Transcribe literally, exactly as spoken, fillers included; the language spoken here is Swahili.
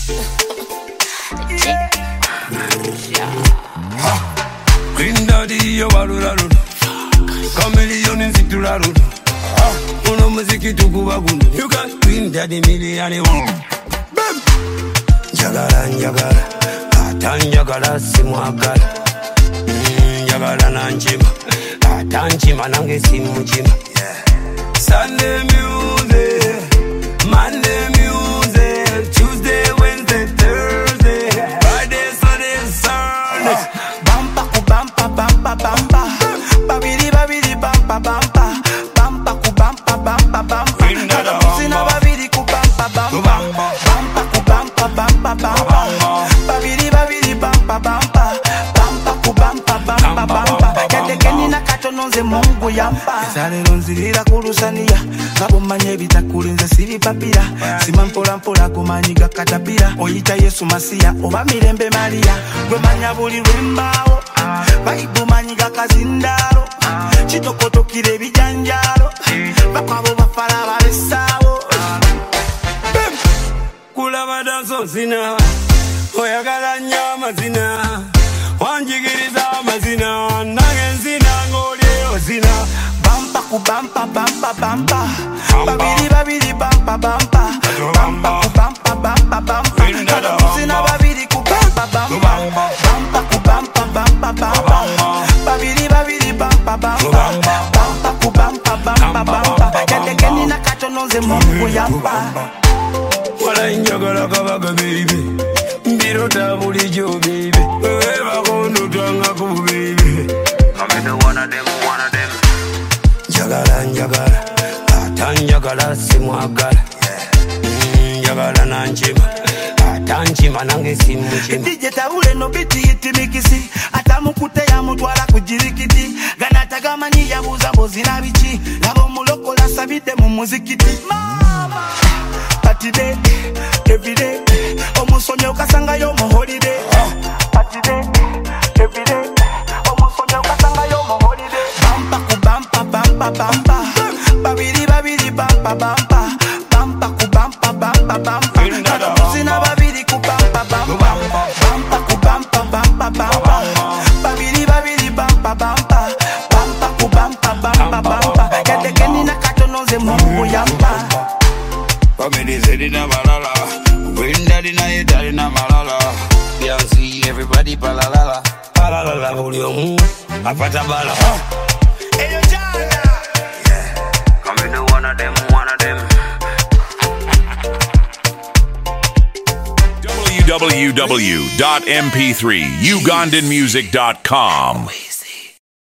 Green Daddy yo balula luno Chameleon nzitula luno Uno muziki tukuba guno You got Green Daddy miliani wano Njagala njagala Ata njagala simwagala Njagala nanjima Ata njima nange simujima Sunday music Monday music Tuesday, Wednesday, Thursday Friday, Saturday, Sunday Bampa ku bampa bampa bampa Babidi babidi bampa bampa Bampa ku bampa bampa bampa Kusina babidi ku bampa bampa Bampa ku bampa bampa bampa Babidi babidi bampa bampa Bampa ku bampa bampa bampa Kete keni na katono nze Mungu yampa Salero nzirira kulusania Ngabo manye bitakulinze sibi papira Sima mpola mpola kumanyiga katapira Oyita Yesu Masia oba Mirembe Maria Gwe manya buli lwembao Baibu manyiga kazindalo Chitokoto kire bijanjalo Bakwabo bafala babesawo Kulaba danso zina Oyagala nnyo amazina Wanjigiriza amazina Nange nzina ng'olyeyo zina Bampa ku bampa bampa bampa Babidi babidi bampa bampa Bampa ku bampa bampa bampa Kusina babidi ku bampa bampa Bampa ku bampa bampa bampa Babidi babidi bampa bampa Bampa ku bampa bampa bampa Kete keni na katono nze Mungu yampa Wala njagala kabaga baby Mbirota bulijjo baby Wewe bakondo twanga ku baby I'm the one of them, one of them. Njagala njagala Ata njagala simwagala Njagala nanjima Ata njima nange simujima D J Tabule no biti iti mikisi Ata mukute ya mutwala kujirikiti Ganata gamanyi ya buza bozi na bichi Labo muloko la sabite mu muzikiti Mama Party day, every day Omusonye ukasanga yo mu holiday Party day, every day Omusonye ukasanga yo mu holiday Bampa ku bampa bampa bampa Babidi babidi bampa bampa Bampa ku bampa bampa bampa Kusina babidi ku bampa bampa Bampa ku bampa bampa bampa Babidi babidi bampa bampa Bampa ku bampa bampa bampa Kete keni na katono nze Mungu yampa Family zedina balala Green Daddy na yetalina malala Beyonce everybody palalala Palalala buli omu apata bala Eyo jana I'm the one of them, one of them. w w w dot m p three ugandan music dot com